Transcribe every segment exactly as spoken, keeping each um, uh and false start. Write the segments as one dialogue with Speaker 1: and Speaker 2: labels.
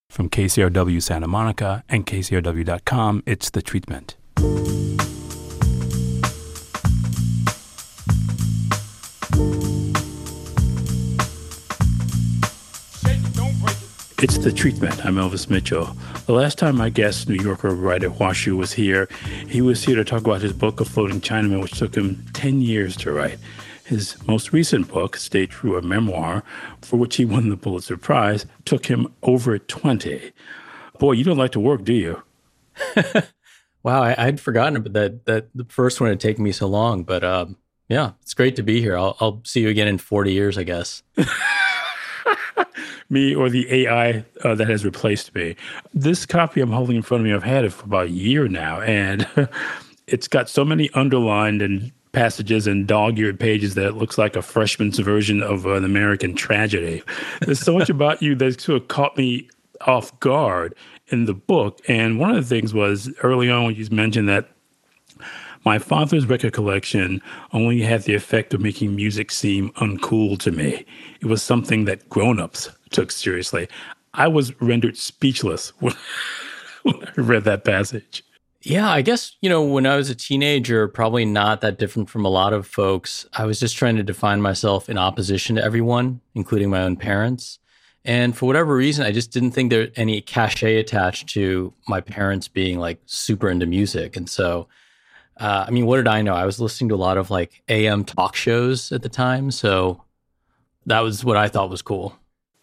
Speaker 1: From K C R W Santa Monica and K C R W dot com, it's The Treatment. It's The Treatment. I'm Elvis Mitchell. The last time my guest, New Yorker writer Washu, was here, he was here to talk about his book, A Floating Chinaman, which took him ten years to write. His most recent book, Stay True, a memoir, for which he won the Pulitzer Prize, took him over twenty. Boy, you don't like to work, do you?
Speaker 2: Wow, I, I'd forgotten about that, that the first one had taken me so long. But um, yeah, it's great to be here. I'll, I'll see you again in forty years, I guess.
Speaker 1: Me or the A I uh, that has replaced me. This copy I'm holding in front of me, I've had it for about a year now, and it's got so many underlined and passages and dog-eared pages that it looks like a freshman's version of an American tragedy. There's so much about you that sort of caught me off guard in the book. And one of the things was early on when you mentioned that my father's record collection only had the effect of making music seem uncool to me. It was something that grown-ups took seriously. I was rendered speechless when, when I read that passage.
Speaker 2: Yeah, I guess, you know, when I was a teenager, probably not that different from a lot of folks. I was just trying to define myself in opposition to everyone, including my own parents. And for whatever reason, I just didn't think there any cachet attached to my parents being like super into music. And so, uh, I mean, what did I know? I was listening to a lot of like A M talk shows at the time. So that was what I thought was cool.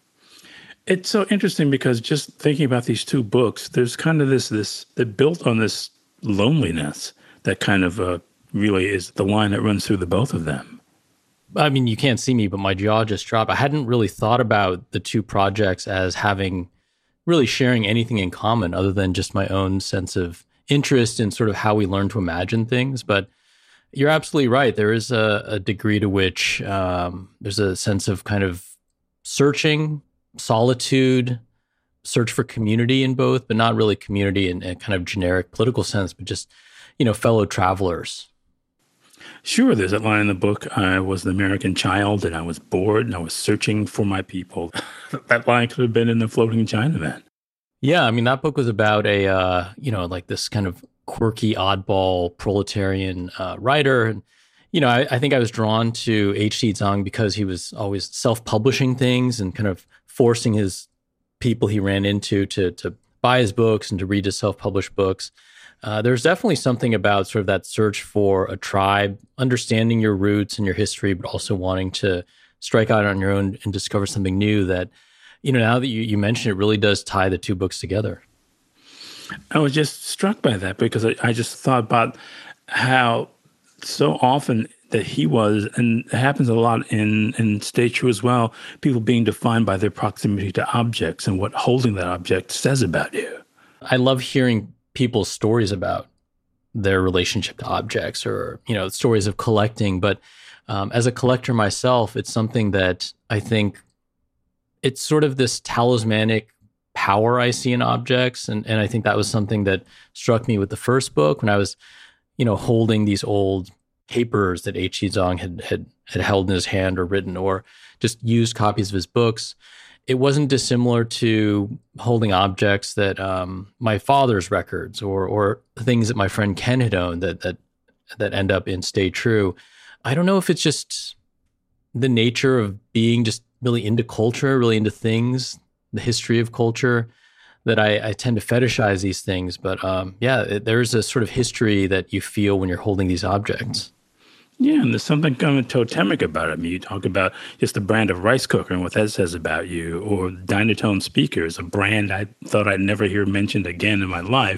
Speaker 1: It's so interesting because just thinking about these two books, there's kind of this, this, they're built on this loneliness that kind of uh, really is the line that runs through the both of them.
Speaker 2: I mean, you can't see me, but my jaw just dropped. I hadn't really thought about the two projects as having really sharing anything in common other than just my own sense of interest in sort of how we learn to imagine things. But you're absolutely right. There is a, a degree to which um, there's a sense of kind of searching, solitude, search for community in both, but not really community in a kind of generic political sense, but just, you know, fellow travelers.
Speaker 1: Sure, there's that line in the book, I was an American child and I was bored and I was searching for my people. That line could have been in The Floating Chinaman.
Speaker 2: Yeah, I mean, that book was about a, uh, you know, like this kind of quirky, oddball, proletarian uh, writer. And, you know, I, I think I was drawn to H C Zhang because he was always self-publishing things and kind of forcing his people he ran into to to buy his books and to read his self-published books. Uh, there's definitely something about sort of that search for a tribe, understanding your roots and your history, but also wanting to strike out on your own and discover something new that, you know, now that you, you mention it, really does tie the two books together.
Speaker 1: I was just struck by that because I, I just thought about how so often that he was, and it happens a lot in, in Stay True as well, people being defined by their proximity to objects and what holding that object says about you.
Speaker 2: I love hearing people's stories about their relationship to objects or, you know, stories of collecting. But um, as a collector myself, it's something that I think it's sort of this talismanic power I see in objects. And, and I think that was something that struck me with the first book when I was, you know, holding these old papers that H C Zhang had, had had held in his hand or written, or just used copies of his books. It wasn't dissimilar to holding objects that um, my father's records or or things that my friend Ken had owned that that that end up in Stay True. I don't know if it's just the nature of being just really into culture, really into things, the history of culture, that I, I tend to fetishize these things. But um, yeah, it, there's a sort of history that you feel when you're holding these objects.
Speaker 1: Yeah, and there's something kind of totemic about it. I mean, you talk about just the brand of rice cooker and what that says about you, or Dynatone speakers, a brand I thought I'd never hear mentioned again in my life.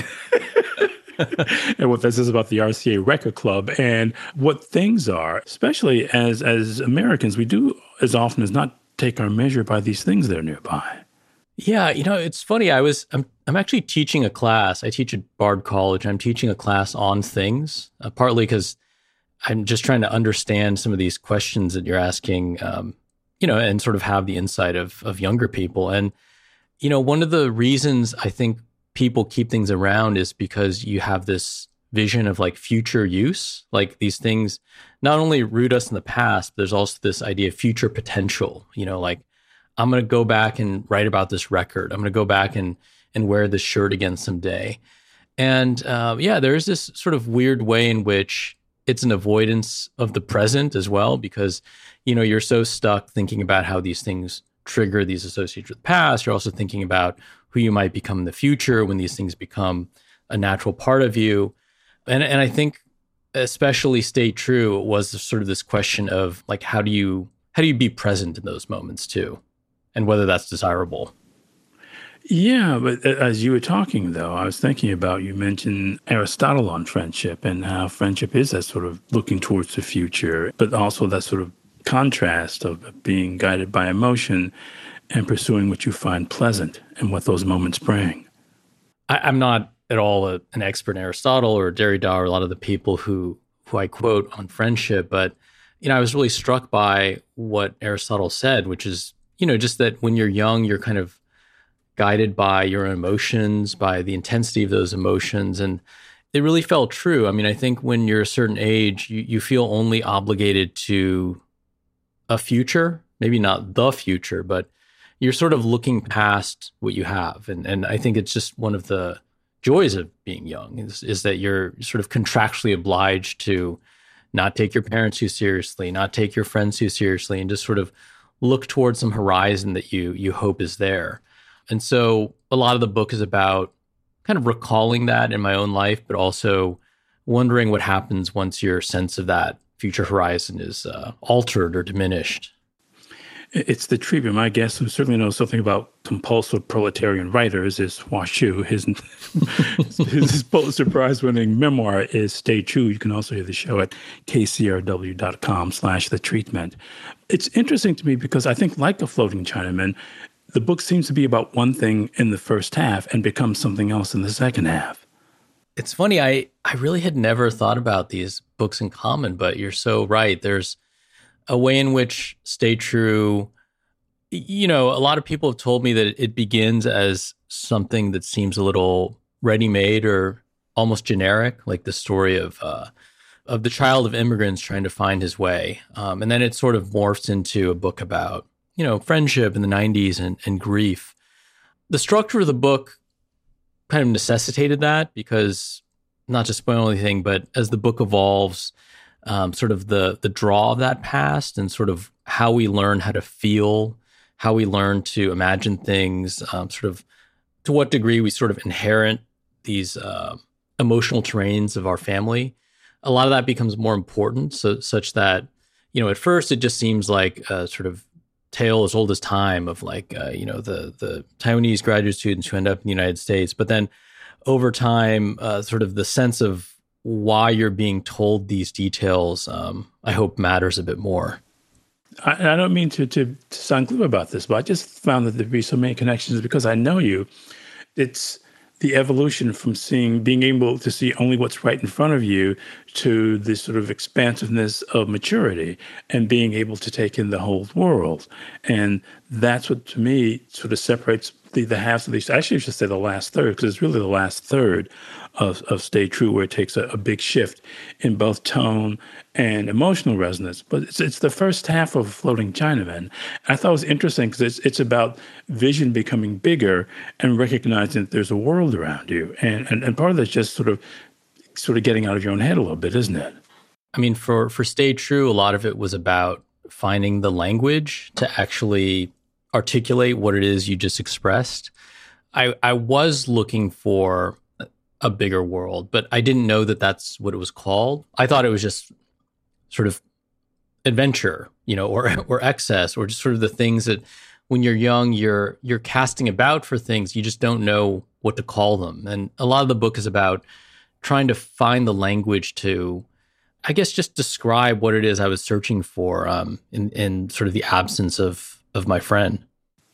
Speaker 1: And what that says about the R C A Record Club and what things are, especially as as Americans, we do as often as not take our measure by these things that are nearby.
Speaker 2: Yeah, you know, it's funny. I was I'm I'm actually teaching a class. I teach at Bard College. I'm teaching a class on things, uh, partly because I'm just trying to understand some of these questions that you're asking, um, you know, and sort of have the insight of of younger people. And, you know, one of the reasons I think people keep things around is because you have this vision of like future use, like these things not only root us in the past, but there's also this idea of future potential, you know, like I'm going to go back and write about this record. I'm going to go back and and wear this shirt again someday. And uh, yeah, there's this sort of weird way in which it's an avoidance of the present as well, because, you know, you're so stuck thinking about how these things trigger these associations with the past. You're also thinking about who you might become in the future when these things become a natural part of you. And and I think especially Stay True was sort of this question of like, how do you how do you be present in those moments too, and whether that's desirable.
Speaker 1: Yeah, but as you were talking, though, I was thinking about, you mentioned Aristotle on friendship and how friendship is that sort of looking towards the future, but also that sort of contrast of being guided by emotion and pursuing what you find pleasant and what those moments bring.
Speaker 2: I, I'm not at all a, an expert in Aristotle or Derrida or a lot of the people who who I quote on friendship, but you know, I was really struck by what Aristotle said, which is, you know, just that when you're young, you're kind of guided by your emotions, by the intensity of those emotions. And it really felt true. I mean, I think when you're a certain age, you, you feel only obligated to a future, maybe not the future, but you're sort of looking past what you have. And and I think it's just one of the joys of being young is, is that you're sort of contractually obliged to not take your parents too seriously, not take your friends too seriously, and just sort of look towards some horizon that you you hope is there. And so a lot of the book is about kind of recalling that in my own life, but also wondering what happens once your sense of that future horizon is uh, altered or diminished.
Speaker 1: It's the treatment. My guest, who certainly knows something about compulsive proletarian writers, is Hua Hsu. His, his Pulitzer Prize-winning memoir is Stay True. You can also hear the show at kcrw.com slash the treatment. It's interesting to me because I think, like The Floating Chinaman, the book seems to be about one thing in the first half and becomes something else in the second half.
Speaker 2: It's funny. I, I really had never thought about these books in common, but you're so right. There's a way in which Stay True, you know, a lot of people have told me that it begins as something that seems a little ready-made or almost generic, like the story of uh, of the child of immigrants trying to find his way. Um, and then it sort of morphs into a book about, you know, friendship in the nineties and, and grief. The structure of the book kind of necessitated that because, not to spoil anything, but as the book evolves, um, sort of the the draw of that past and sort of how we learn how to feel, how we learn to imagine things, um, sort of to what degree we sort of inherit these uh, emotional terrains of our family. A lot of that becomes more important, so such that, you know, at first it just seems like a sort of tale as old as time of like, uh, you know, the the Taiwanese graduate students who end up in the United States. But then over time, uh, sort of the sense of why you're being told these details, um, I hope matters a bit more.
Speaker 1: I, I don't mean to, to, to sound glib about this, but I just found that there'd be so many connections because I know you. It's the evolution from seeing, being able to see only what's right in front of you to this sort of expansiveness of maturity and being able to take in the whole world. And that's what, to me, sort of separates the, the halves of these. Actually, I should say the last third, because it's really the last third of, of Stay True where it takes a, a big shift in both tone and emotional resonance. But it's, it's the first half of Floating Chinaman. I thought it was interesting because it's, it's about vision becoming bigger and recognizing that there's a world around you. And, and, and part of that's just sort of sort of getting out of your own head a little bit, isn't it?
Speaker 2: I mean, for, for Stay True, a lot of it was about finding the language to actually articulate what it is you just expressed. I, I was looking for a bigger world, but I didn't know that that's what it was called. I thought it was just sort of adventure, you know, or or excess, or just sort of the things that when you're young, you're you're casting about for things, you just don't know what to call them. And a lot of the book is about trying to find the language to, I guess, just describe what it is I was searching for um, in, in sort of the absence of of my friend.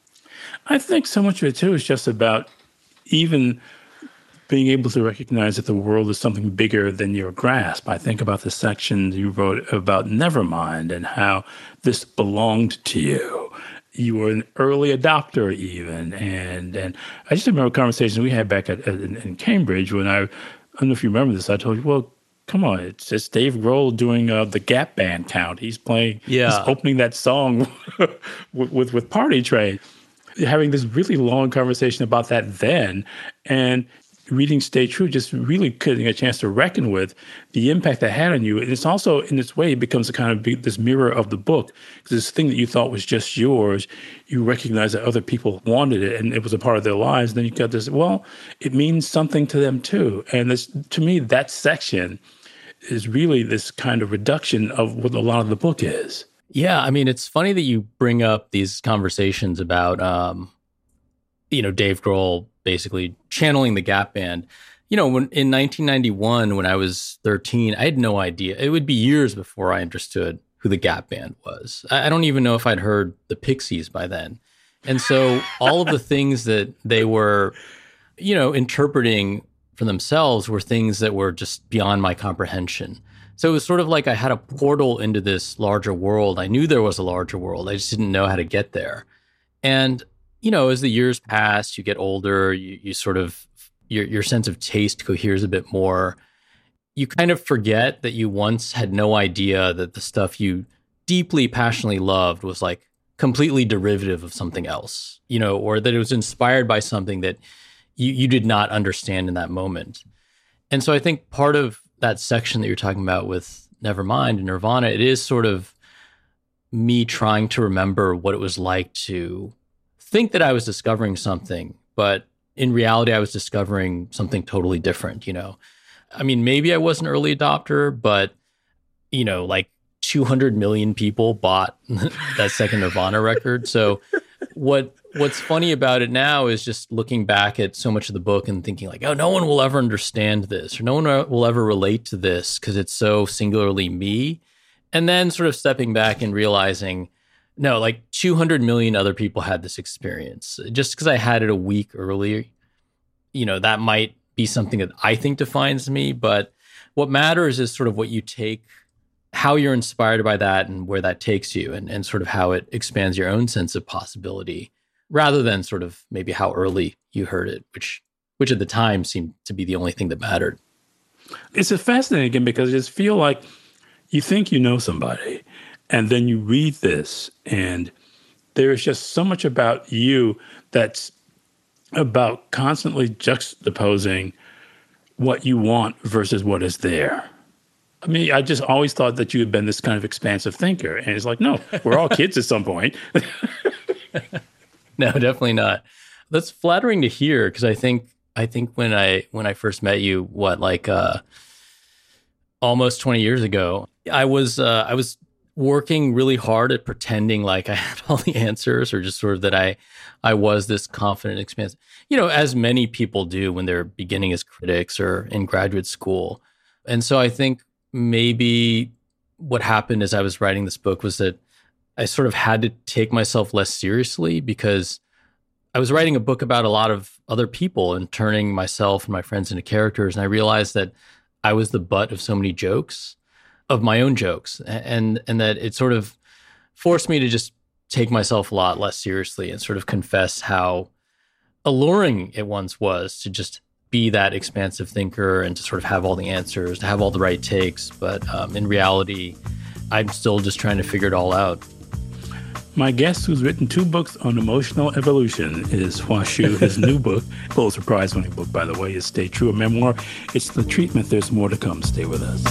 Speaker 1: I think so much of it, too, is just about even being able to recognize that the world is something bigger than your grasp. I think about the section you wrote about Nevermind and how this belonged to you. You were an early adopter even. And and I just remember a conversation we had back at, at in, in Cambridge when I, I don't know if you remember this, I told you, well, come on, it's it's Dave Grohl doing uh, the Gap Band count. He's playing, he's
Speaker 2: Yeah.
Speaker 1: opening that song with, with with Party Train, having this really long conversation about that then, and reading Stay True, just really getting a chance to reckon with the impact that had on you. And it's also, in its way, it becomes a kind of be, this mirror of the book, because this thing that you thought was just yours, you recognize that other people wanted it and it was a part of their lives. And then you got this, well, it means something to them too. And this, to me, that section is really this kind of reduction of what a lot of the book is.
Speaker 2: Yeah, I mean, it's funny that you bring up these conversations about, um, you know, Dave Grohl basically channeling the Gap Band. You know, when in nineteen ninety-one, when I was thirteen, I had no idea. It would be years before I understood who the Gap Band was. I, I don't even know if I'd heard the Pixies by then. And so all of the things that they were, you know, interpreting for themselves were things that were just beyond my comprehension. So it was sort of like I had a portal into this larger world. I knew there was a larger world. I just didn't know how to get there. And you know, as the years pass, you get older, you, you sort of, your your sense of taste coheres a bit more. You kind of forget that you once had no idea that the stuff you deeply, passionately loved was like completely derivative of something else, you know, or that it was inspired by something that you, you did not understand in that moment. And so I think part of that section that you're talking about with Nevermind and Nirvana, it is sort of me trying to remember what it was like to think that I was discovering something, but in reality, I was discovering something totally different, you know? I mean, maybe I was an early adopter, but, you know, like two hundred million people bought that second Nirvana record. So what what's funny about it now is just looking back at so much of the book and thinking like, oh, no one will ever understand this, or no one will ever relate to this because it's so singularly me. And then sort of stepping back and realizing, no, like two hundred million other people had this experience. Just because I had it a week earlier, you know, that might be something that I think defines me. But what matters is sort of what you take, how you're inspired by that and where that takes you, and, and sort of how it expands your own sense of possibility, rather than sort of maybe how early you heard it, which which at the time seemed to be the only thing that mattered.
Speaker 1: It's a fascinating again because you just feel like you think you know somebody, and then you read this, and there is just so much about you that's about constantly juxtaposing what you want versus what is there. I mean, I just always thought that you had been this kind of expansive thinker. And it's like, no, we're all kids at some point.
Speaker 2: No, definitely not. That's flattering to hear, because I think I think when I when I first met you, what, like uh, almost twenty years ago, I was uh, I was working really hard at pretending like I had all the answers, or just sort of that I I was this confident, expansive, you know, as many people do when they're beginning as critics or in graduate school. And so I think maybe what happened as I was writing this book was that I sort of had to take myself less seriously, because I was writing a book about a lot of other people and turning myself and my friends into characters. And I realized that I was the butt of so many jokes, of my own jokes, and and that it sort of forced me to just take myself a lot less seriously and sort of confess how alluring it once was to just be that expansive thinker and to sort of have all the answers, to have all the right takes. But um, in reality, I'm still just trying to figure it all out.
Speaker 1: My guest, who's written two books on emotional evolution, is Hua Hsu. His new book, Pulitzer Prize-winning book, by the way, is Stay True, a memoir. It's The Treatment. There's more to come. Stay with us.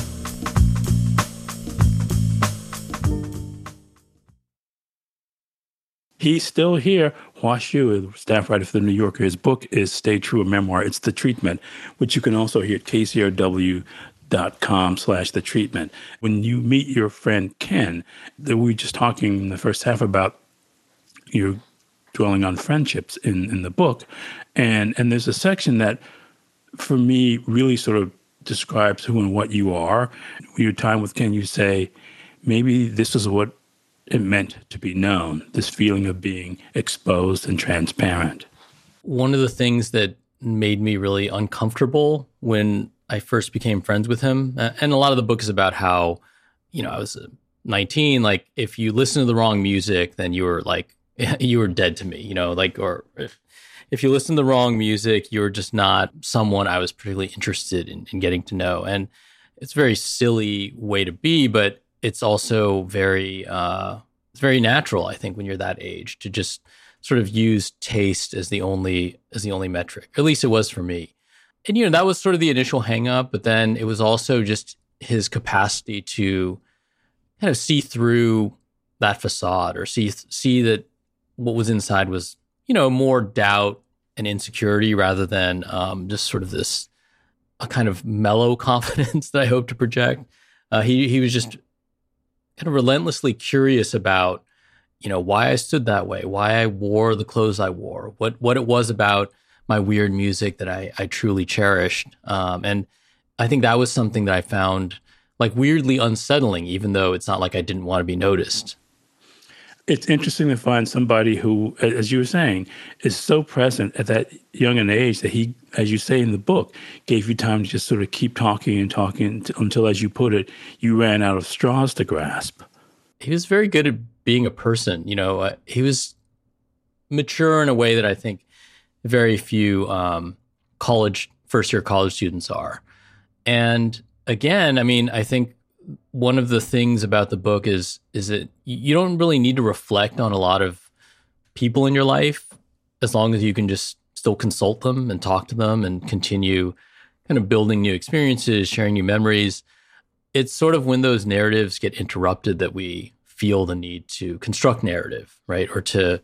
Speaker 1: He's still here. Hua Hsu, staff writer for The New Yorker. His book is Stay True, a memoir. It's The Treatment, which you can also hear at K C R W dot com slash the treatment. When you meet your friend Ken, that we were just talking in the first half about you dwelling on friendships in, in the book. And and there's a section that, for me, really sort of describes who and what you are. Your time with Ken, you say, maybe this is what it meant to be known, this feeling of being exposed and transparent.
Speaker 2: One of the things that made me really uncomfortable when I first became friends with him, and a lot of the book is about how, you know, I was nineteen, like if you listen to the wrong music, then you were like, you were dead to me, you know, like, or if, if you listen to the wrong music, you were just not someone I was particularly interested in, in getting to know. And it's a very silly way to be, but it's also very, uh, it's very natural, I think, when you're that age to just sort of use taste as the only, as the only metric. At least it was for me. And, you know, that was sort of the initial hang up, but then it was also just his capacity to kind of see through that facade, or see, see that what was inside was, you know, more doubt and insecurity rather than um, just sort of this a kind of mellow confidence that I hope to project. Uh, he he was just kind of relentlessly curious about, you know, why I stood that way, why I wore the clothes I wore, what what it was about my weird music that I I truly cherished, um, and I think that was something that I found like weirdly unsettling, even though it's not like I didn't want to be noticed.
Speaker 1: It's interesting to find somebody who, as you were saying, is so present at that young an age that he, as you say in the book, gave you time to just sort of keep talking and talking until, as you put it, you ran out of straws to grasp.
Speaker 2: He was very good at being a person. You know, uh, he was mature in a way that I think very few um, college, first year college students are. And again, I mean, I think one of the things about the book is is that you don't really need to reflect on a lot of people in your life as long as you can just still consult them and talk to them and continue kind of building new experiences, sharing new memories. It's sort of when those narratives get interrupted that we feel the need to construct narrative, right? Or to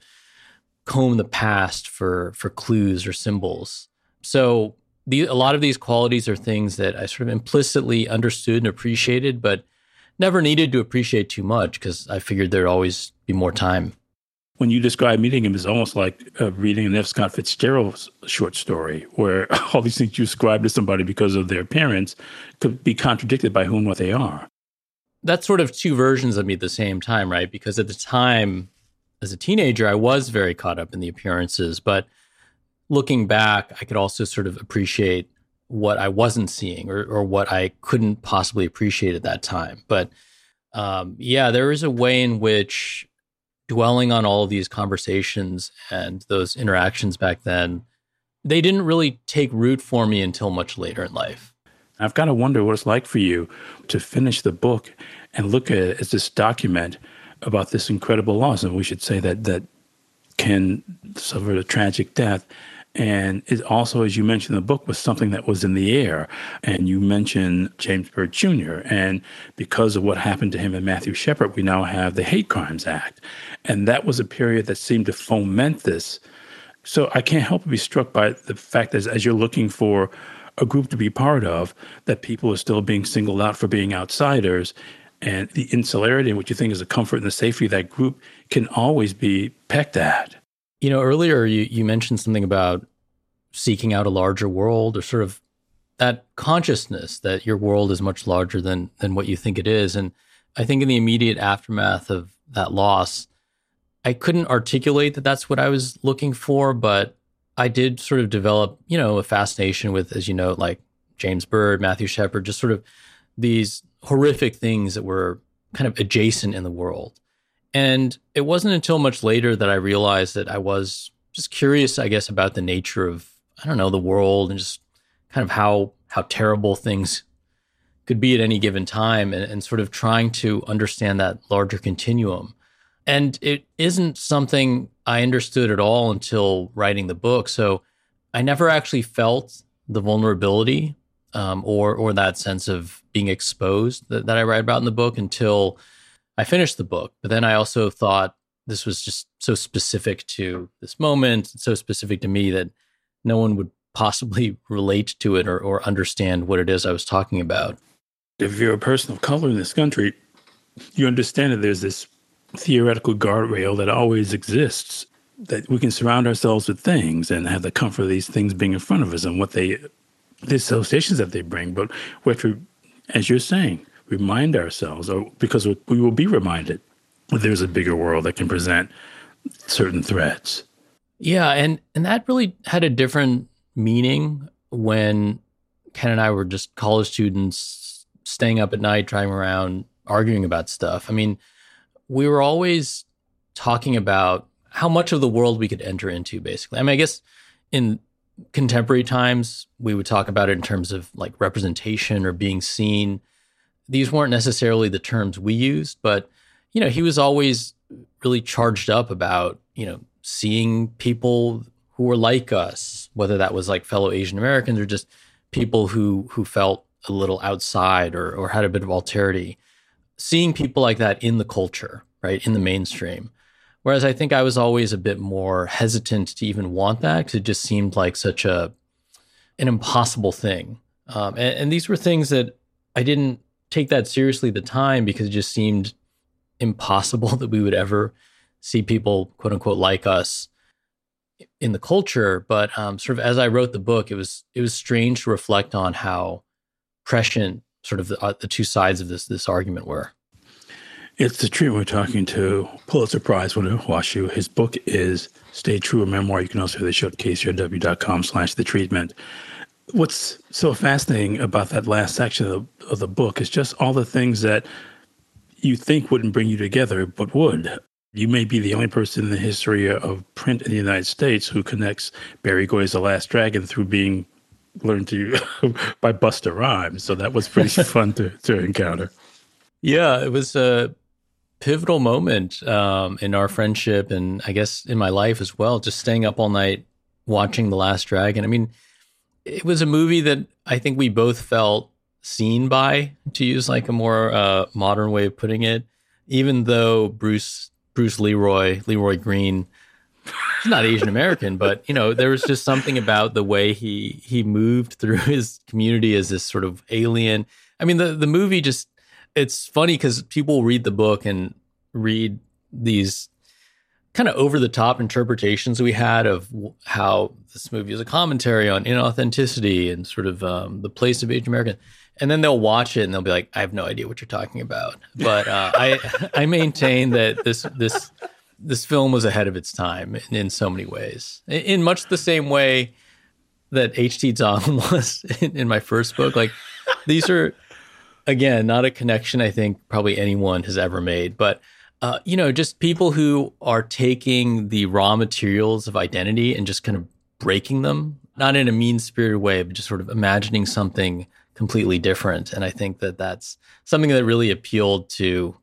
Speaker 2: comb the past for for clues or symbols. So the, a lot of these qualities are things that I sort of implicitly understood and appreciated, but never needed to appreciate too much because I figured there'd always be more time.
Speaker 1: When you describe meeting him, it's almost like uh, reading an F. Scott Fitzgerald short story, where all these things you ascribe to somebody because of their appearance could be contradicted by who and what they are.
Speaker 2: That's sort of two versions of me at the same time, right? Because at the time, as a teenager, I was very caught up in the appearances, but looking back, I could also sort of appreciate what I wasn't seeing or, or what I couldn't possibly appreciate at that time. But um, yeah, there is a way in which dwelling on all of these conversations and those interactions back then, they didn't really take root for me until much later in life.
Speaker 1: I've got to wonder what it's like for you to finish the book and look at it as this document about this incredible loss. And we should say that that Ken suffered a tragic death. And it also, as you mentioned in the book, was something that was in the air. And you mentioned James Byrd Junior And because of what happened to him and Matthew Shepard, we now have the Hate Crimes Act. And that was a period that seemed to foment this. So I can't help but be struck by the fact that as you're looking for a group to be part of, that people are still being singled out for being outsiders. And the insularity in what you think is the comfort and the safety of that group can always be pecked at.
Speaker 2: You know, earlier you, you mentioned something about seeking out a larger world, or sort of that consciousness that your world is much larger than than what you think it is. And I think in the immediate aftermath of that loss, I couldn't articulate that that's what I was looking for, but I did sort of develop, you know, a fascination with, as you know, like James Byrd, Matthew Shepard, just sort of these horrific things that were kind of adjacent in the world. And it wasn't until much later that I realized that I was just curious, I guess, about the nature of, I don't know, the world and just kind of how how terrible things could be at any given time, and, and sort of trying to understand that larger continuum. And it isn't something I understood at all until writing the book. So I never actually felt the vulnerability um, or or that sense of being exposed that, that I write about in the book until I finished the book. But then I also thought this was just so specific to this moment, so specific to me that no one would possibly relate to it or, or understand what it is I was talking about.
Speaker 1: If you're a person of color in this country, you understand that there's this theoretical guardrail that always exists, that we can surround ourselves with things and have the comfort of these things being in front of us and what they, the associations that they bring. But we have to, as you're saying, remind ourselves, or because we will be reminded that there's a bigger world that can present certain threats.
Speaker 2: Yeah, and and that really had a different meaning when Ken and I were just college students staying up at night, driving around, arguing about stuff. I mean, we were always talking about how much of the world we could enter into, basically. I mean, I guess in contemporary times, we would talk about it in terms of like representation or being seen. these weren't necessarily the terms we used, but, you know, he was always really charged up about, you know, seeing people who were like us, whether that was like fellow Asian Americans or just people who who felt a little outside or or had a bit of alterity, seeing people like that in the culture, right, in the mainstream. Whereas I think I was always a bit more hesitant to even want that because it just seemed like such a an impossible thing. Um, and, and these were things that I didn't take that seriously at the time because it just seemed impossible that we would ever see people, quote unquote, like us in the culture. But um, sort of as I wrote the book, it was it was strange to reflect on how prescient sort of the, uh, the two sides of this this argument were.
Speaker 1: It's the treatment we're talking to Pulitzer Prize winner Washu. His book is Stay True, a memoir. You can also hear the show at k c r w dot com slash the treatment. What's so fascinating about that last section of the, of the book is just all the things that you think wouldn't bring you together, but would. You may be the only person in the history of print in the United States who connects Barry Goy's The Last Dragon through being learned to by Busta Rhymes. So that was pretty fun to, to encounter.
Speaker 2: Yeah, it was a pivotal moment um, in our friendship and I guess in my life as well, just staying up all night watching The Last Dragon. I mean, it was a movie that I think we both felt seen by, to use like a more uh, modern way of putting it, even though Bruce Bruce Leroy, Leroy Green, he's not Asian American, but, you know, there was just something about the way he he moved through his community as this sort of alien. I mean, the, the movie just, it's funny because people read the book and read these kind of over-the-top interpretations we had of how this movie is a commentary on inauthenticity and sort of um, the place of Asian American. And then they'll watch it and they'll be like, I have no idea what you're talking about. But uh, I I maintain that this this this film was ahead of its time in, in so many ways. In, in much the same way that H T Zong was in, in my first book. Like, these are, again, not a connection I think probably anyone has ever made. But, uh, you know, just people who are taking the raw materials of identity and just kind of breaking them, not in a mean-spirited way, but just sort of imagining something completely different. And I think that that's something that really appealed to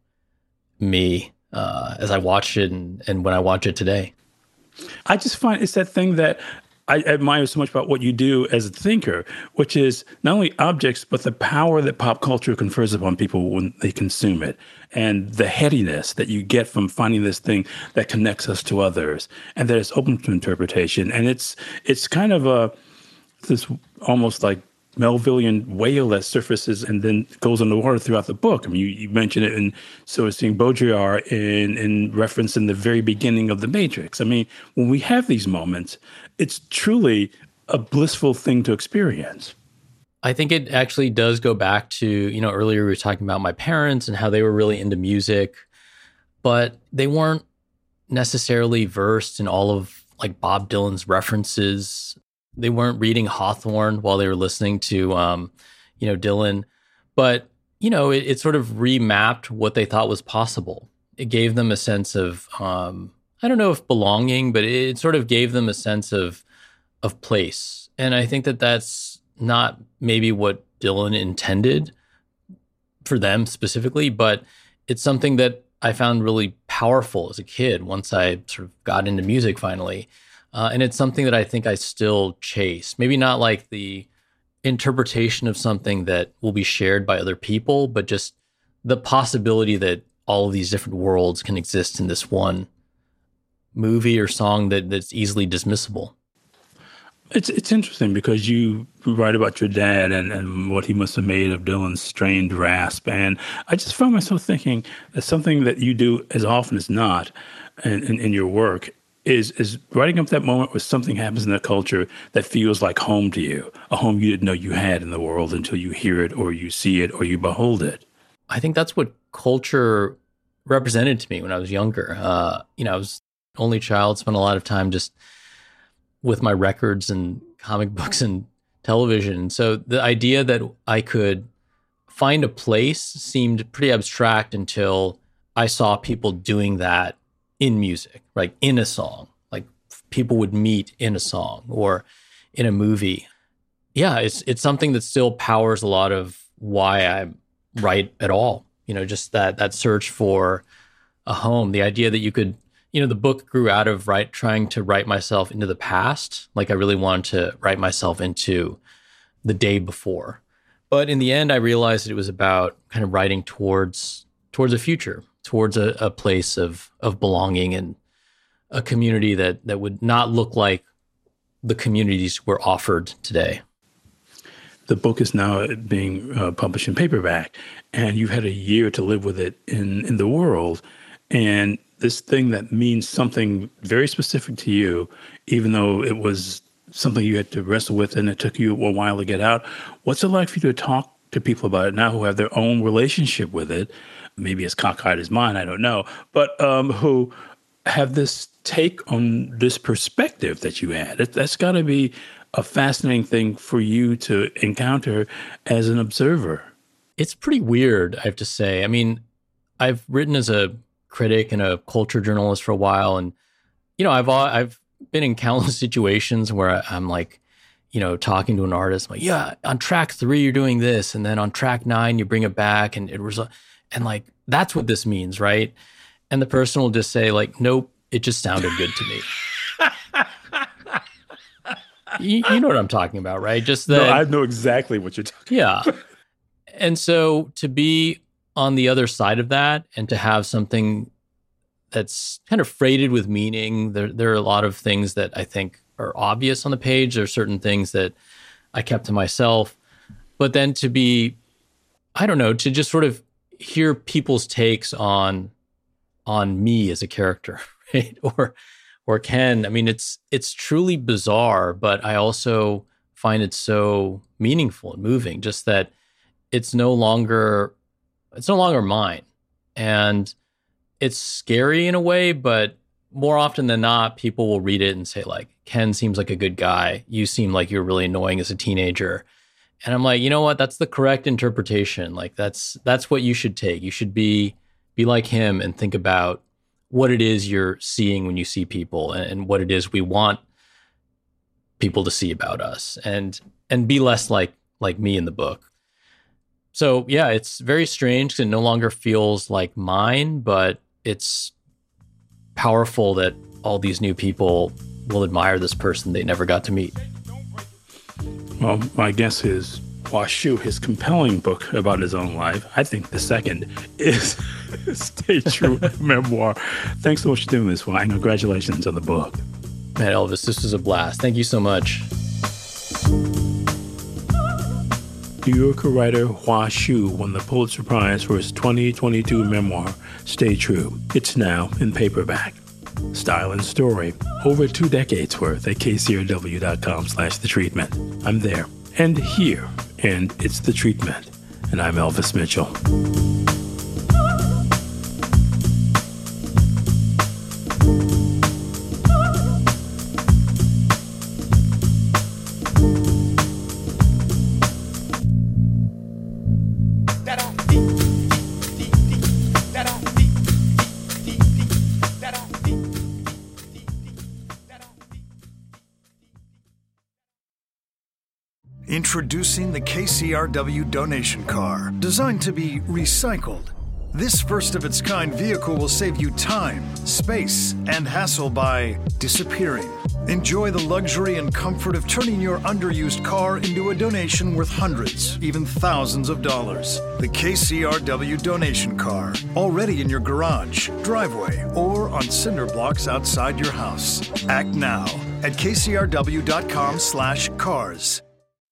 Speaker 2: me uh, as I watched it and, and when I watch it today.
Speaker 1: I just find it's that thing that I admire so much about what you do as a thinker, which is not only objects, but the power that pop culture confers upon people when they consume it, and the headiness that you get from finding this thing that connects us to others, and that it's open to interpretation. And it's it's kind of a this almost like Melvillian whale that surfaces and then goes underwater throughout the book. I mean, you, you mentioned it in So Is Seeing Baudrillard in, in reference in the very beginning of The Matrix. I mean, when we have these moments, it's truly a blissful thing to experience.
Speaker 2: I think it actually does go back to, you know, earlier we were talking about my parents and how they were really into music, but they weren't necessarily versed in all of like Bob Dylan's references. They weren't reading Hawthorne while they were listening to, um, you know, Dylan. But, you know, it, it sort of remapped what they thought was possible. It gave them a sense of, um, I don't know if belonging, but it, it sort of gave them a sense of of place. And I think that that's not maybe what Dylan intended for them specifically, but it's something that I found really powerful as a kid once I sort of got into music finally. Uh, and it's something that I think I still chase. Maybe not like the interpretation of something that will be shared by other people, but just the possibility that all of these different worlds can exist in this one movie or song that, that's easily dismissible.
Speaker 1: It's it's interesting because you write about your dad and, and what he must have made of Dylan's strained rasp. And I just found myself thinking that something that you do as often as not in, in, in your work is is writing up that moment where something happens in the culture that feels like home to you, a home you didn't know you had in the world until you hear it or you see it or you behold it.
Speaker 2: I think that's what culture represented to me when I was younger. Uh, you know, I was only child, spent a lot of time just with my records and comic books and television. So the idea that I could find a place seemed pretty abstract until I saw people doing that in music, like in a song, like people would meet in a song or in a movie. Yeah, it's it's something that still powers a lot of why I'm write at all. You know, just that that search for a home, the idea that you could, you know, the book grew out of right trying to write myself into the past. Like I really wanted to write myself into the day before. But in the end, I realized that it was about kind of writing towards towards a future, towards a, a place of of belonging and a community that that would not look like the communities we're offered today.
Speaker 1: The book is now being uh, published in paperback, and you've had a year to live with it in, in the world. And this thing that means something very specific to you, even though it was something you had to wrestle with and it took you a while to get out, what's it like for you to talk to people about it now who have their own relationship with it, maybe as cockeyed as mine, I don't know, but um, who have this take on this perspective that you had? It, that's got to be a fascinating thing for you to encounter as an observer.
Speaker 2: It's pretty weird, I have to say. I mean, I've written as a critic and a culture journalist for a while, and you know, I've I've been in countless situations where I'm like, you know, talking to an artist, I'm like, yeah, on track three you're doing this, and then on track nine you bring it back, and it was, and like that's what this means, right? And the person will just say like, nope, it just sounded good to me. You, you know what I'm talking about, right? Just that.
Speaker 1: No, I know exactly what you're talking
Speaker 2: yeah.
Speaker 1: about.
Speaker 2: And so to be on the other side of that and to have something that's kind of freighted with meaning, there, there are a lot of things that I think are obvious on the page. There are certain things that I kept to myself. But then to be, I don't know, to just sort of hear people's takes on on me as a character, right? Or or Ken. I mean, it's it's truly bizarre, but I also find it so meaningful and moving, just that it's no longer it's no longer mine. And it's scary in a way, but more often than not, people will read it and say like, Ken seems like a good guy. You seem like you're really annoying as a teenager. And I'm like, you know what? That's the correct interpretation. Like that's that's what you should take. You should be be like him and think about what it is you're seeing when you see people, and, and what it is we want people to see about us, and and be less like like me in the book. So yeah, it's very strange because it no longer feels like mine, but it's powerful that all these new people will admire this person they never got to meet.
Speaker 1: Well, my guess is Hua Hsu, his compelling book about his own life, I think the second is Stay True Memoir. Thanks so much for doing this, Hua, and congratulations on the book.
Speaker 2: Man, Elvis, this was a blast. Thank you so much.
Speaker 1: New Yorker writer Hua Hsu won the Pulitzer Prize for his twenty twenty-two memoir, Stay True. It's now in paperback. Style and story, over two decades worth at kcrw.com slash the treatment. I'm there and here, and it's The Treatment, and I'm Elvis Mitchell.
Speaker 3: Introducing the K C R W donation car, designed to be recycled. This first-of-its-kind vehicle will save you time, space, and hassle by disappearing. Enjoy the luxury and comfort of turning your underused car into a donation worth hundreds, even thousands of dollars. The K C R W donation car, already in your garage, driveway, or on cinder blocks outside your house. Act now at kcrw.com slash cars.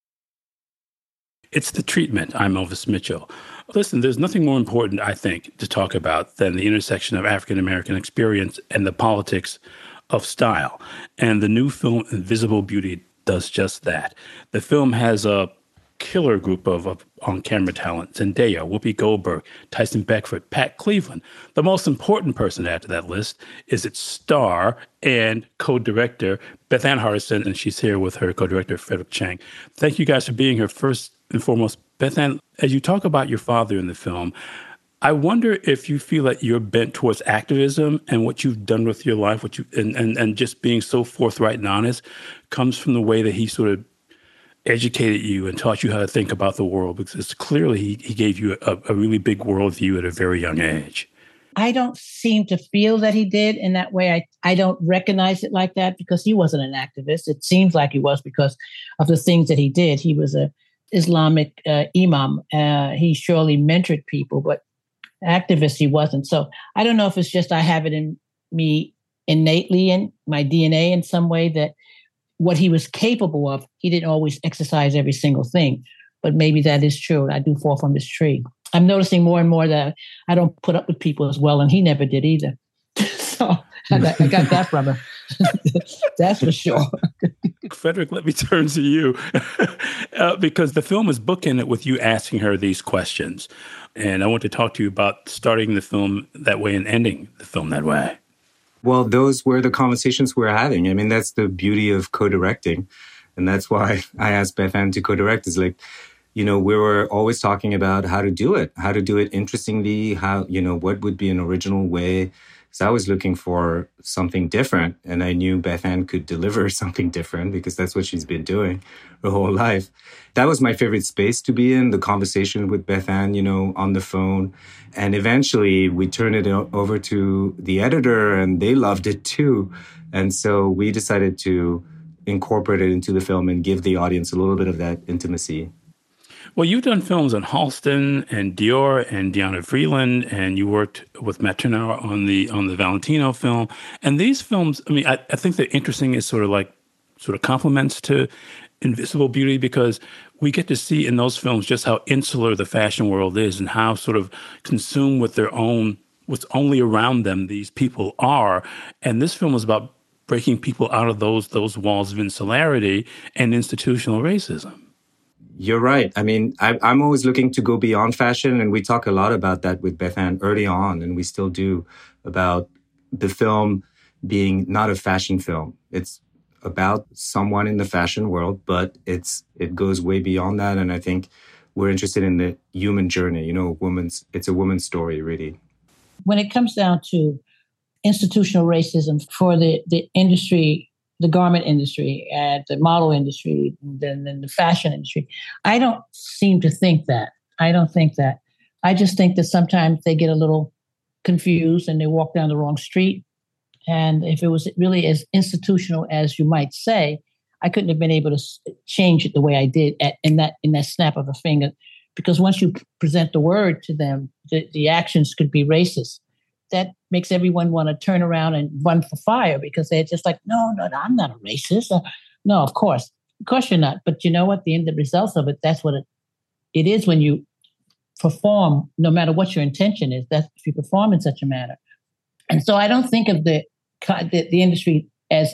Speaker 1: It's The Treatment. I'm Elvis Mitchell. Listen, there's nothing more important, I think, to talk about than the intersection of African-American experience and the politics of style. And the new film, Invisible Beauty, does just that. The film has a killer group of, of on-camera talent: Zendaya, Whoopi Goldberg, Tyson Beckford, Pat Cleveland. The most important person to add to that list is its star and co-director, Beth Ann Hardison, and she's here with her co-director, Frederick Chang. Thank you guys for being here. First and foremost, Beth Ann, as you talk about your father in the film, I wonder if you feel that you're bent towards activism and what you've done with your life, what you and, and, and just being so forthright and honest comes from the way that he sort of educated you and taught you how to think about the world? Because it's clearly he, he gave you a, a really big worldview at a very young age.
Speaker 4: I don't seem to feel that he did in that way. I, I don't recognize it like that because he wasn't an activist. It seems like he was because of the things that he did. He was a Islamic uh, imam. Uh, he surely mentored people, but activist he wasn't. So I don't know if it's just I have it in me innately in my D N A in some way that what he was capable of, he didn't always exercise every single thing. But maybe that is true. I do fall from this tree. I'm noticing more and more that I don't put up with people as well, and he never did either. So I got, I got that from him. That's for sure.
Speaker 1: Frederick, let me turn to you uh, because the film is bookended with you asking her these questions. And I want to talk to you about starting the film that way and ending the film that way.
Speaker 5: Well, those were the conversations we were having. I mean, that's the beauty of co-directing. And that's why I asked Bethann to co-direct is like, you know, we were always talking about how to do it, how to do it interestingly, how, you know, what would be an original way. So I was looking for something different, and I knew Bethann could deliver something different because that's what she's been doing her whole life. That was my favorite space to be in, the conversation with Bethann, you know, on the phone. And eventually we turned it over to the editor and they loved it too. And so we decided to incorporate it into the film and give the audience a little bit of that intimacy.
Speaker 1: Well, you've done films on Halston and Dior and Diana Vreeland, and you worked with Matt Turner on the on the Valentino film. And these films, I mean, I, I think they're interesting as sort of like sort of complements to Invisible Beauty because we get to see in those films just how insular the fashion world is and how sort of consumed with their own, what's only around them these people are. And this film is about breaking people out of those those walls of insularity and institutional racism.
Speaker 5: You're right. I mean, I, I'm always looking to go beyond fashion, and we talk a lot about that with Bethann early on, and we still do, about the film being not a fashion film. It's about someone in the fashion world, but it's it goes way beyond that, and I think we're interested in the human journey. You know, woman's it's a woman's story, really.
Speaker 4: When it comes down to institutional racism for the, the industry, the garment industry, and the model industry, and then, then the fashion industry, I don't seem to think that. I don't think that. I just think that sometimes they get a little confused and they walk down the wrong street. And if it was really as institutional as you might say, I couldn't have been able to change it the way I did at, in that in that snap of a finger. Because once you present the word to them, the, the actions could be racist. That makes everyone want to turn around and run for fire because they're just like, no, no, no I'm not a racist. Uh, no, of course. Of course you're not. But you know what? The end results of it, that's what it, it is when you perform, no matter what your intention is. That's if you perform in such a manner. And so I don't think of the the, the industry as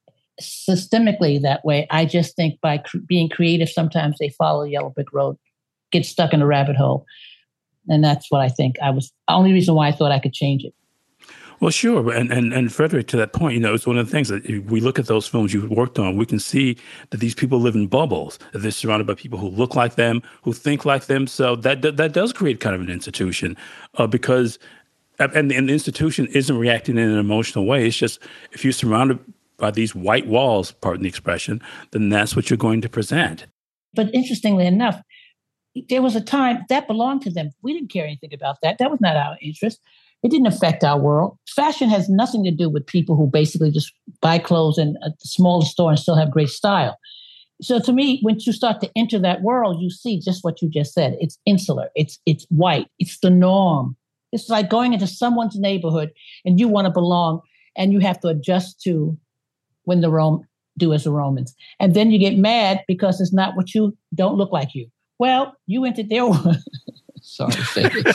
Speaker 4: systemically that way. I just think by cr- being creative, sometimes they follow the yellow brick road, get stuck in a rabbit hole. And that's what I think. I was the only reason why I thought I could change it.
Speaker 1: Well, sure. And, and and Frederick, to that point, you know, it's one of the things that if we look at those films you've worked on, we can see that these people live in bubbles, that they're surrounded by people who look like them, who think like them. So that that, that does create kind of an institution uh, because, and, and the institution isn't reacting in an emotional way. It's just if you're surrounded by these white walls, pardon the expression, then that's what you're going to present.
Speaker 4: But interestingly enough, there was a time that belonged to them. We didn't care anything about that. That was not our interest. It didn't affect our world. Fashion has nothing to do with people who basically just buy clothes in a smaller store and still have great style. So to me, when you start to enter that world, you see just what you just said. It's insular. It's it's white. It's the norm. It's like going into someone's neighborhood and you want to belong and you have to adjust to when the Rome do as the Romans. And then you get mad because it's not what you don't look like you. Well, you entered their world. Sorry to say this.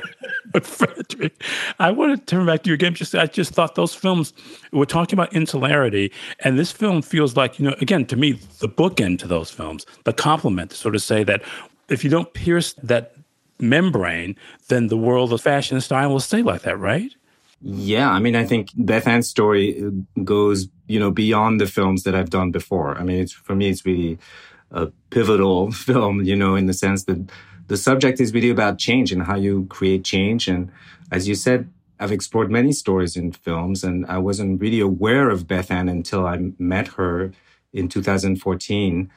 Speaker 1: But Frederick, I want to turn back to you again. Just I just thought those films, we're talking about insularity, and this film feels like, you know, again, to me, the bookend to those films, the complement to sort of say that if you don't pierce that membrane, then the world of fashion and style will stay like that, right?
Speaker 5: Yeah, I mean, I think Bethann's story goes, you know, beyond the films that I've done before. I mean, it's for me, it's really a pivotal film, you know, in the sense that the subject is really about change and how you create change. And as you said, I've explored many stories in films, and I wasn't really aware of Bethann until I met her in two thousand fourteen.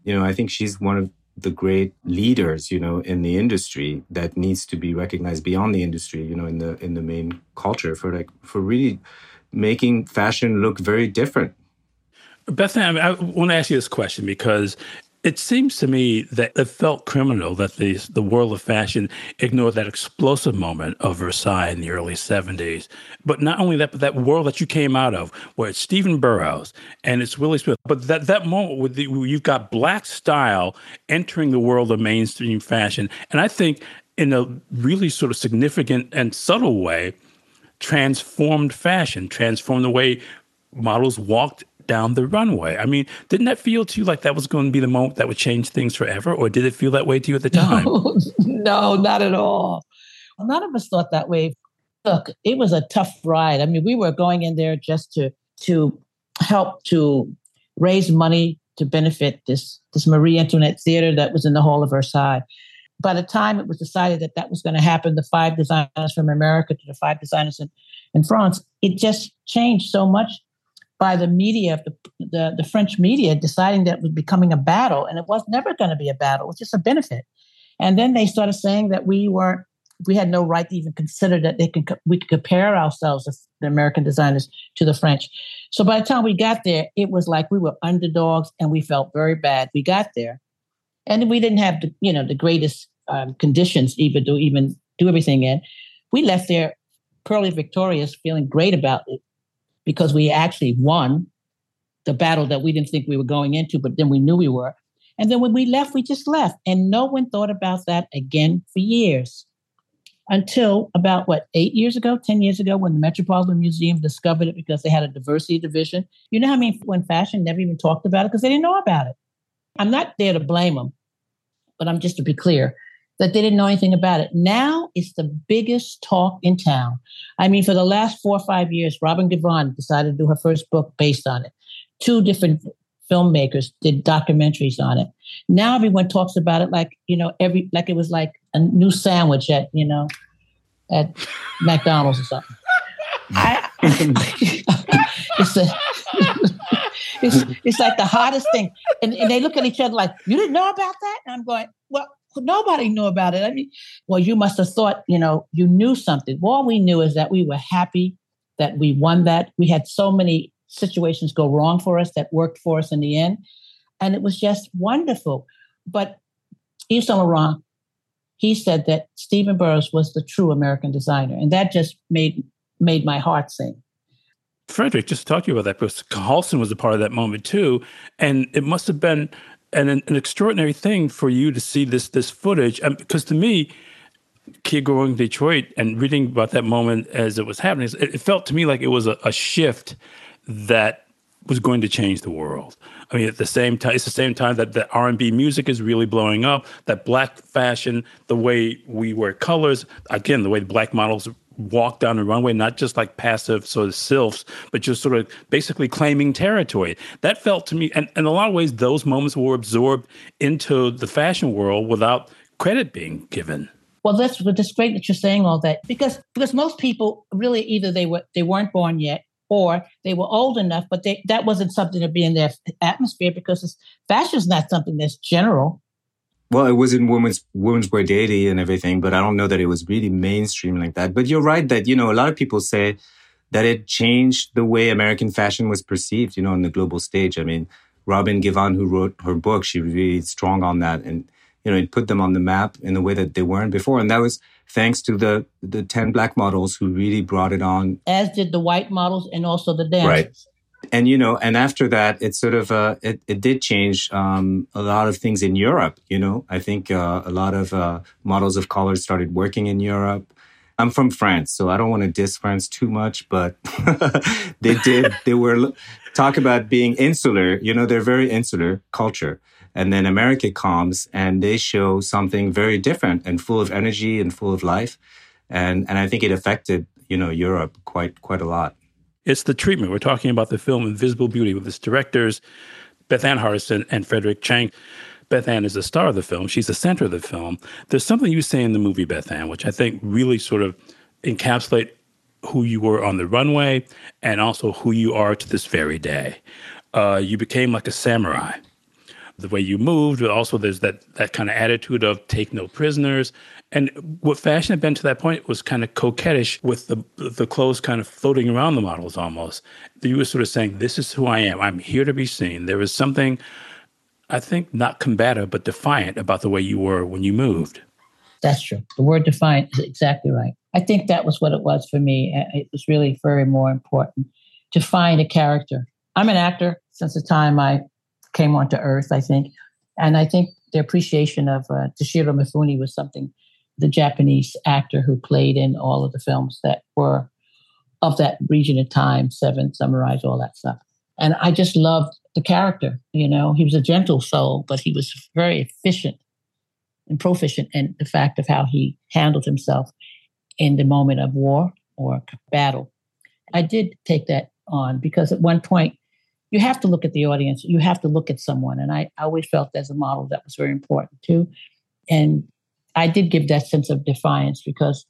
Speaker 5: You know, I think she's one of the great leaders, you know, in the industry that needs to be recognized beyond the industry, you know, in the in the main culture for like for really making fashion look very different.
Speaker 1: Beth Ann, I want to ask you this question because it seems to me that it felt criminal that the the world of fashion ignored that explosive moment of Versailles in the early seventies. But not only that, but that world that you came out of, where it's Stephen Burrows and it's Willie Smith. But that, that moment with the, where you've got Black style entering the world of mainstream fashion, and I think in a really sort of significant and subtle way, transformed fashion, transformed the way models walked down the runway. I mean, didn't that feel to you like that was going to be the moment that would change things forever? Or did it feel that way to you at the time?
Speaker 4: No, no, not at all. None of us thought that way. Look, it was a tough ride. I mean, we were going in there just to to help to raise money to benefit this, this Marie Antoinette Theater that was in the Hall of Versailles. By the time it was decided that that was going to happen, the five designers from America to the five designers in, in France, it just changed so much by the media, the, the, the French media deciding that it was becoming a battle, and it was never going to be a battle. It was just a benefit. And then they started saying that we weren't, we had no right to even consider that they could, we could compare ourselves as the American designers to the French. So by the time we got there, it was like we were underdogs and we felt very bad. We got there, and we didn't have the, you know, the greatest um, conditions even to even do everything in. We left there pearly victorious, feeling great about it, because we actually won the battle that we didn't think we were going into, but then we knew we were. And then when we left, we just left. And no one thought about that again for years. Until about, what, eight years ago, ten years ago, when the Metropolitan Museum discovered it because they had a diversity division. You know how many when fashion never even talked about it because they didn't know about it. I'm not there to blame them, but I'm just to be clear that they didn't know anything about it. Now it's the biggest talk in town. I mean, for the last four or five years, Robin Givhan decided to do her first book based on it. Two different filmmakers did documentaries on it. Now everyone talks about it like, you know, every like it was like a new sandwich at, you know, at McDonald's or something. I, it's, a, it's, it's like the hottest thing. And, and they look at each other like, you didn't know about that? And I'm going, well, nobody knew about it. I mean, well, you must have thought, you know, you knew something. All we knew is that we were happy that we won that. We had so many situations go wrong for us that worked for us in the end. And it was just wonderful. But Yves Saint Laurent, he said that Stephen Burrows was the true American designer. And that just made made my heart sing.
Speaker 1: Frederick, just to talk to you about that, because Halston was a part of that moment too. And it must have been an, an extraordinary thing for you to see this this footage. Because to me, kid growing in Detroit and reading about that moment as it was happening, it, it felt to me like it was a, a shift that was going to change the world. I mean, at the same time, it's the same time that the R and B music is really blowing up, that Black fashion, the way we wear colors, again, the way the Black models walk down the runway, not just like passive sort of sylphs, but just sort of basically claiming territory. That felt to me, and, and in a lot of ways, those moments were absorbed into the fashion world without credit being given.
Speaker 4: Well, that's, that's great that you're saying all that, because because most people really either they were they weren't born yet, or they were old enough, but they, that wasn't something to be in their atmosphere because fashion is not something that's general.
Speaker 5: Well, it was in women's women's wear daily and everything, but I don't know that it was really mainstream like that. But you're right that, you know, a lot of people say that it changed the way American fashion was perceived, you know, on the global stage. I mean, Robin Givhan, who wrote her book, she was really strong on that. And, you know, it put them on the map in a way that they weren't before. And that was thanks to the the ten Black models who really brought it on.
Speaker 4: As did the white models and also the dancers.
Speaker 5: Right. And, you know, and after that, it sort of, uh, it, it did change um, a lot of things in Europe, you know. I think uh, a lot of uh, models of color started working in Europe. I'm from France, so I don't want to diss France too much, but they did, they were, talk about being insular, you know, they're very insular culture. And then America comes and they show something very different and full of energy and full of life. And and I think it affected, you know, Europe quite quite a lot.
Speaker 1: It's the treatment. We're talking about the film Invisible Beauty with its directors, Beth Ann Hardison and Frederick Chang. Beth Ann is the star of the film. She's the center of the film. There's something you say in the movie, Beth Ann, which I think really sort of encapsulate who you were on the runway and also who you are to this very day. Uh, you became like a samurai. the way you moved, but also there's that that kind of attitude of take no prisoners. And what fashion had been to that point was kind of coquettish with the the clothes kind of floating around the models almost. You were sort of saying, this is who I am. I'm here to be seen. There was something, I think, not combative, but defiant about the way you were when you moved.
Speaker 4: That's true. The word defiant is exactly right. I think that was what it was for me. It was really very more important to find a character. I'm an actor since the time I came onto Earth, I think. And I think the appreciation of uh, Toshiro Mifune was something, the Japanese actor who played in all of the films that were of that region of time, Seven Samurais, all that stuff. And I just loved the character. You know, he was a gentle soul, but he was very efficient and proficient in the fact of how he handled himself in the moment of war or battle. I did take that on because at one point, you have to look at the audience. You have to look at someone. And I, I always felt as a model that was very important too. And I did give that sense of defiance because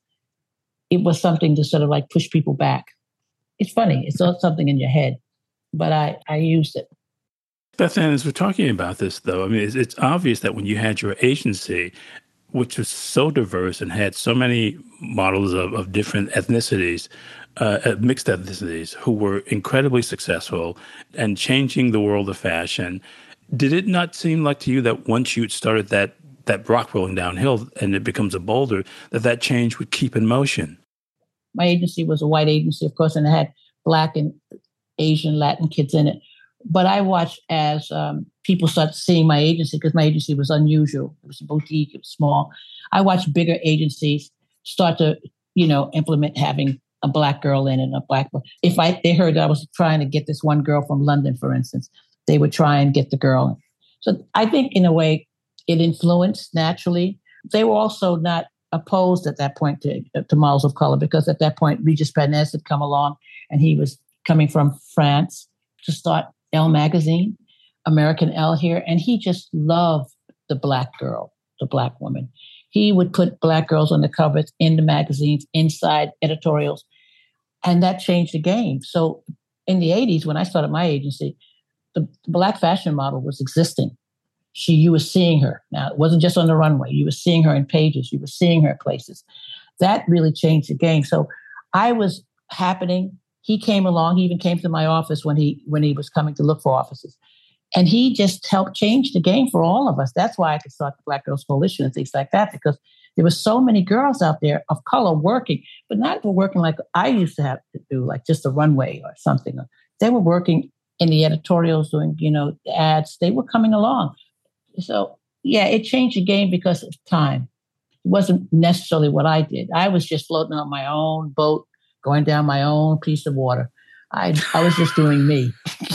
Speaker 4: it was something to sort of like push people back. It's funny. It's not something in your head, but I, I used it.
Speaker 1: Bethann, as we're talking about this, though, I mean, it's, it's obvious that when you had your agency, which was so diverse and had so many models of, of different ethnicities, uh, mixed ethnicities, who were incredibly successful and changing the world of fashion, did it not seem like to you that once you started that that rock rolling downhill and it becomes a boulder, that that change would keep in motion?
Speaker 4: My agency was a white agency, of course, and it had Black and Asian, Latin kids in it. But I watched as um, people started seeing my agency, because my agency was unusual. It was a boutique, it was small. I watched bigger agencies start to, you know, implement having a Black girl in it and a Black boy. If I they heard that I was trying to get this one girl from London, for instance, they would try and get the girl in. So I think in a way it influenced naturally. They were also not opposed at that point to, to models of color, because at that point Regis Panez had come along and he was coming from France to start Elle magazine, American Elle here, and he just loved the Black girl, the Black woman. He would put Black girls on the covers in the magazines, inside editorials, and that changed the game. So in the eighties, when I started my agency, the Black fashion model was existing. She, you were seeing her. Now, it wasn't just on the runway. You were seeing her in pages. You were seeing her places. That really changed the game. So I was happening. He came along. He even came to my office when he when he was coming to look for offices. And he just helped change the game for all of us. That's why I could start the Black Girls Coalition and things like that, because there were so many girls out there of color working, but not working like I used to have to do, like just a runway or something. They were working in the editorials, doing, you know, the ads. They were coming along. So, yeah, it changed the game because of time. It wasn't necessarily what I did. I was just floating on my own boat, going down my own piece of water. I I was just doing me.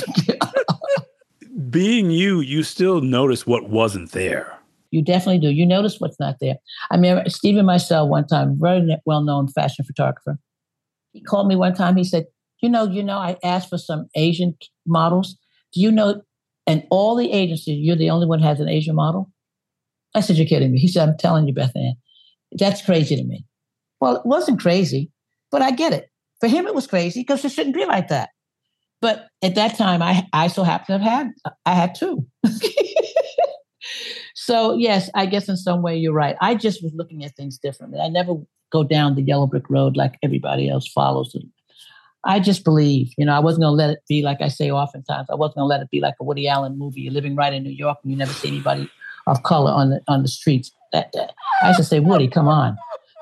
Speaker 1: Being you, you still notice what wasn't there.
Speaker 4: You definitely do. You notice what's not there. I mean, Stephen Meisel, one time, very well-known fashion photographer, he called me one time. He said, you know, you know, I asked for some Asian models. Do you know, and all the agencies, you're the only one who has an Asian model? I said, you're kidding me. He said, I'm telling you, Bethann, that's crazy to me. Well, it wasn't crazy, but I get it. For him, it was crazy because it shouldn't be like that. But at that time, I I so happen to have had, I had two. So yes, I guess in some way you're right. I just was looking at things differently. I never go down the yellow brick road like everybody else follows it. I just believe, you know, I wasn't going to let it be, like I say oftentimes, I wasn't going to let it be like a Woody Allen movie. You're living right in New York and you never see anybody of color on the on the streets. That, that, I used to say, Woody, come on.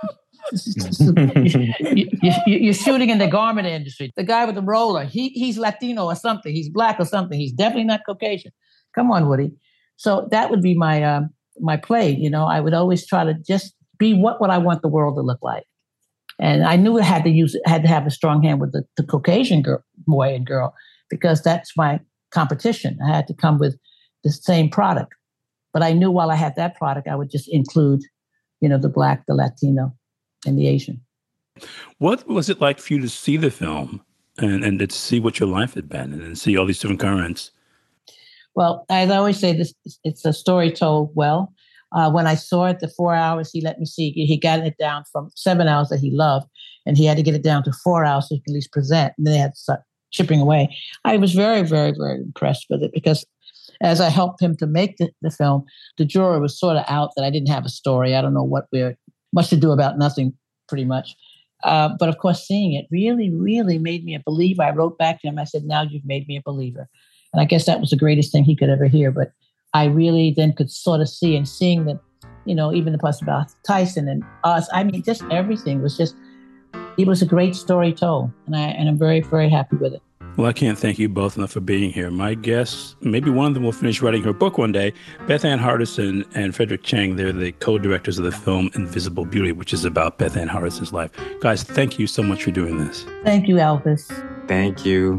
Speaker 4: you, you, you're shooting in the garment industry. The guy with the roller, he he's Latino or something. He's Black or something. He's definitely not Caucasian. Come on, Woody. So that would be my um, my play. You know, I would always try to just be what would I want the world to look like. And I knew it had to use, had to have a strong hand with the, the Caucasian girl, boy and girl, because that's my competition. I had to come with the same product. But I knew while I had that product, I would just include, you know, the Black, the Latino, and the Asian.
Speaker 1: What was it like for you to see the film and, and to see what your life had been and see all these different currents?
Speaker 4: Well, as I always say, this it's a story told well. Uh, when I saw it, the four hours he let me see, he got it down from seven hours that he loved, and he had to get it down to four hours so he could at least present. And then they had to start chipping away. I was very, very, very impressed with it because as I helped him to make the, the film, the jury was sort of out that I didn't have a story. I don't know what we're much to do about nothing, pretty much. Uh, but of course, seeing it really, really made me a believer. I wrote back to him. I said, now you've made me a believer. And I guess that was the greatest thing he could ever hear. But I really then could sort of see, and seeing that, you know, even the parts about Tyson and us, I mean, just everything was just, it was a great story told. And, I, and I'm very, very happy with it.
Speaker 1: Well, I can't thank you both enough for being here. My guess, maybe one of them will finish writing her book one day. Beth Ann Hardison and Frederick Chang, they're the co-directors of the film Invisible Beauty, which is about Beth Ann Hardison's life. Guys, thank you so much for doing this.
Speaker 4: Thank you, Elvis.
Speaker 5: Thank you.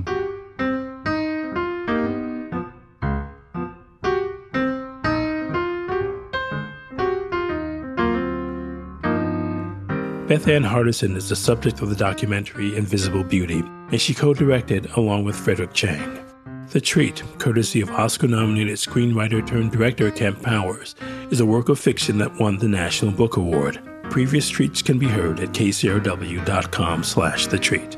Speaker 1: Beth Ann Hardison is the subject of the documentary Invisible Beauty, and she co-directed along with Frederick Chang. The Treat, courtesy of Oscar-nominated screenwriter-turned-director Kemp Powers, is a work of fiction that won the National Book Award. Previous treats can be heard at kcrw.com slash the treat.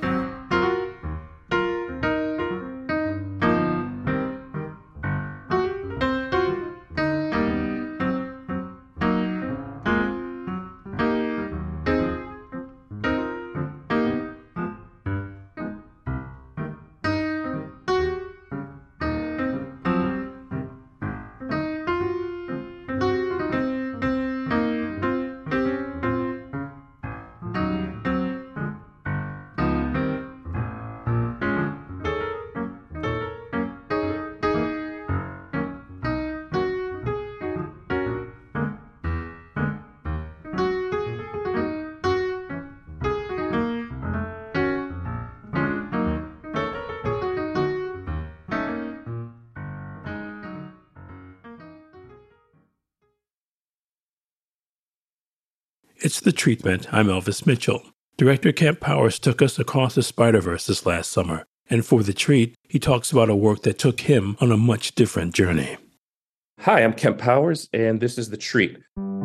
Speaker 1: It's The Treatment. I'm Elvis Mitchell. Director Kemp Powers took us across the Spider-Verse this last summer, and for The Treat, he talks about a work that took him on a much different journey.
Speaker 6: Hi, I'm Kemp Powers, and this is The Treat.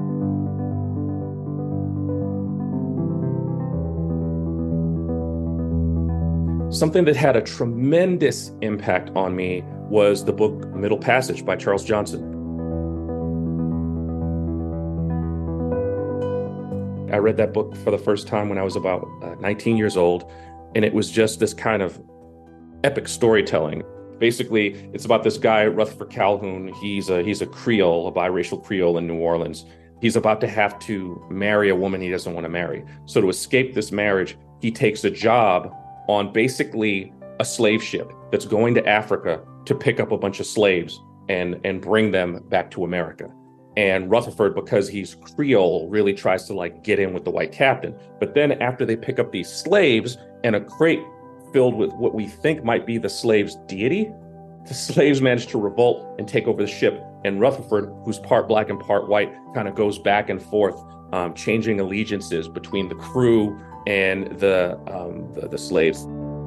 Speaker 6: Something that had a tremendous impact on me was the book Middle Passage by Charles Johnson. I read that book for the first time when I was about uh, nineteen years old, and it was just this kind of epic storytelling. Basically, it's about this guy, Rutherford Calhoun. He's a, he's a Creole, a biracial Creole in New Orleans. He's about to have to marry a woman he doesn't want to marry. So to escape this marriage, he takes a job on basically a slave ship that's going to Africa to pick up a bunch of slaves and, and bring them back to America. And Rutherford, because he's Creole, really tries to like get in with the white captain. But then after they pick up these slaves and a crate filled with what we think might be the slave's deity, the slaves manage to revolt and take over the ship. And Rutherford, who's part black and part white, kind of goes back and forth, um, changing allegiances between the crew and the, um, the, the slaves.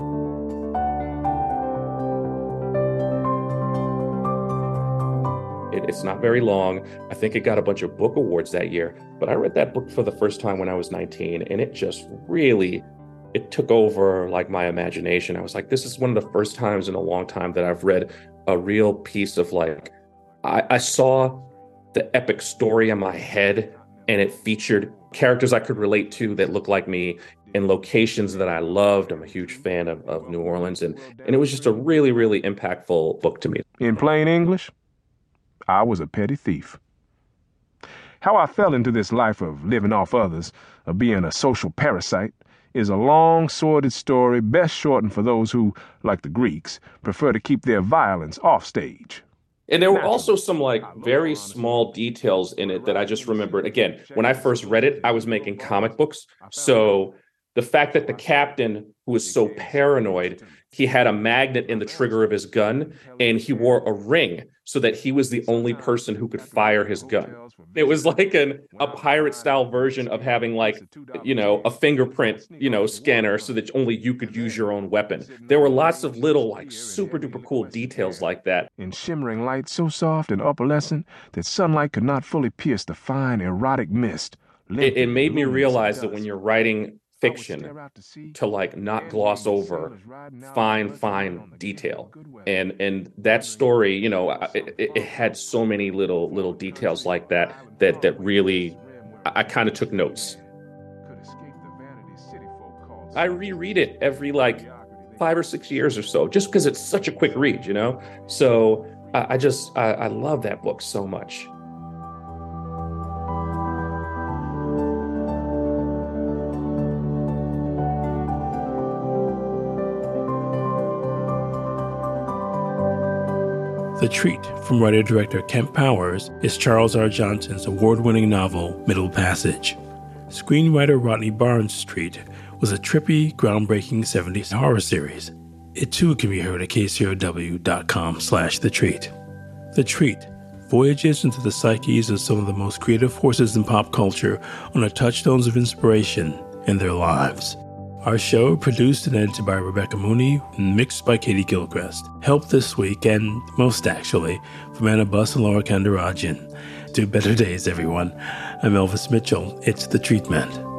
Speaker 6: It's not very long. I think it got a bunch of book awards that year, but I read that book for the first time when I was nineteen, and it just really, it took over like my imagination. I was like, this is one of the first times in a long time that I've read a real piece of like, I, I saw the epic story in my head, and it featured characters I could relate to that looked like me in locations that I loved. I'm a huge fan of, of New Orleans, and, and it was just a really, really impactful book to me.
Speaker 7: In plain English, I was a petty thief. How I fell into this life of living off others, of being a social parasite, is a long, sordid story best shortened for those who, like the Greeks, prefer to keep their violence off stage.
Speaker 6: And there were also some like very small details in it that I just remembered. Again, when I first read it, I was making comic books. So the fact that the captain, who was so paranoid, he had a magnet in the trigger of his gun, and he wore a ring so that he was the only person who could fire his gun. It was like an, a pirate-style version of having like, you know, a fingerprint, you know, scanner so that only you could use your own weapon. There were lots of little like super-duper cool details like that.
Speaker 7: In shimmering light so soft and opalescent that sunlight could not fully pierce the fine, erotic mist.
Speaker 6: It, it made me realize that when you're writing fiction to like not gloss over fine, fine detail. And and that story, you know, it, it had so many little little details like that that that really, I, I kind of took notes. I reread it every like five or six years or so, just because it's such a quick read, you know? So I, I just, I, I love that book so much.
Speaker 1: The Treat from writer-director Kemp Powers is Charles R. Johnson's award-winning novel, Middle Passage. Screenwriter Rodney Barnes' Treat was a trippy, groundbreaking seventies horror series. It too can be heard at k c r w dot com slash the treat. The Treat voyages into the psyches of some of the most creative forces in pop culture on the touchstones of inspiration in their lives. Our show, produced and edited by Rebecca Mooney, and mixed by Katie Gilchrist. Help this week, and most actually, from Anna Buss and Laura Kandarajan. Do better days, everyone. I'm Elvis Mitchell. It's The Treatment.